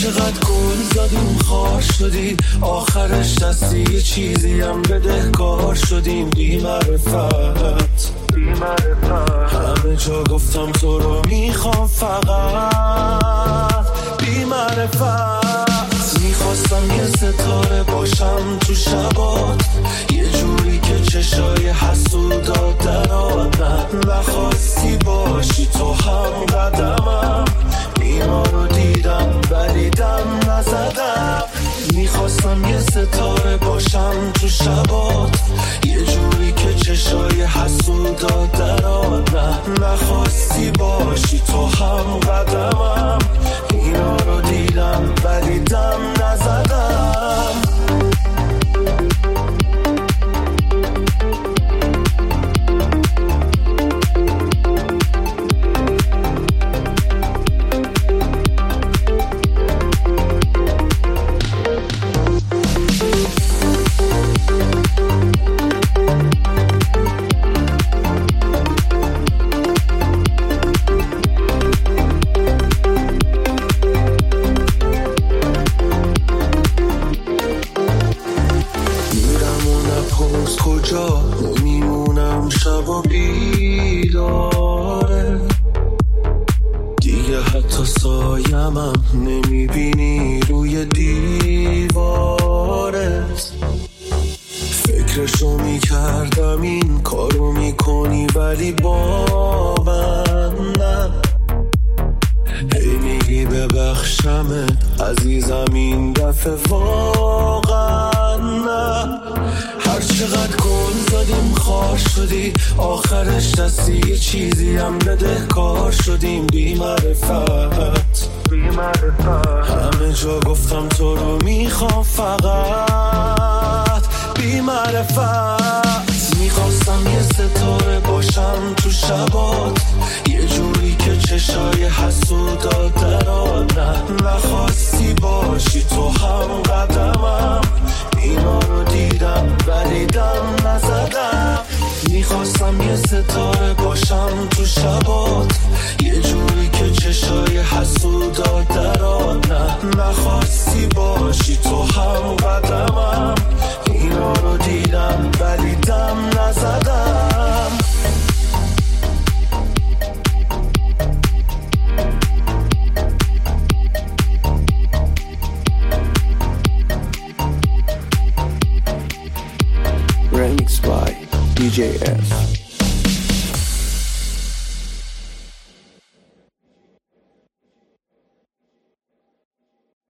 چقدر گل زدیم خار شدی، آخرش دستی یه چیزی هم بدهکار شدیم. بی معرفت همه جا گفتم تو رو میخوام، فقط بی معرفت. میخواستم یه ستاره باشم تو شبات، یه جوری که چشای حسودات درآمد. نخواستی باشی تو هم قدمم، اینا رو دیدم ولی دم نزدم. میخواستم یه ستاره باشم تو شبات، یه جوری که چشای حسودات درآمد. نخواستی باشی تو هم قدمم، اینا رو دیدم ولی دم نزدم. کجا نمیمونم، شب و بیداره دیگه، حتی سایمم نمیبینی روی دیوارت. فکرشو میکردم این کارو میکنی ولی با من نه. هی میگی ببخشمت عزیزم، این دفعه واقعا نه. هر چقدر گل زدیم خار شدی، آخرش دستی یه چیزی هم بدهکار شدیم. بی معرفت همه جا گفتم تو رو میخوام، فقط بی معرفت. میخواستم یه ستاره باشم تو شبات، یه جوری که چشای حسودات درآمد. نخواستی باشی تو هم قدمم، اینا رو دیدم ولی دم نزدم. میخواستم یه ستاره باشم تو شبات، یه جوری که چشای حسودات درآمد. نخواستی باشی تو هم قدمم، اینا رو دیدم ولی دم نزدم. Remix by DJ S.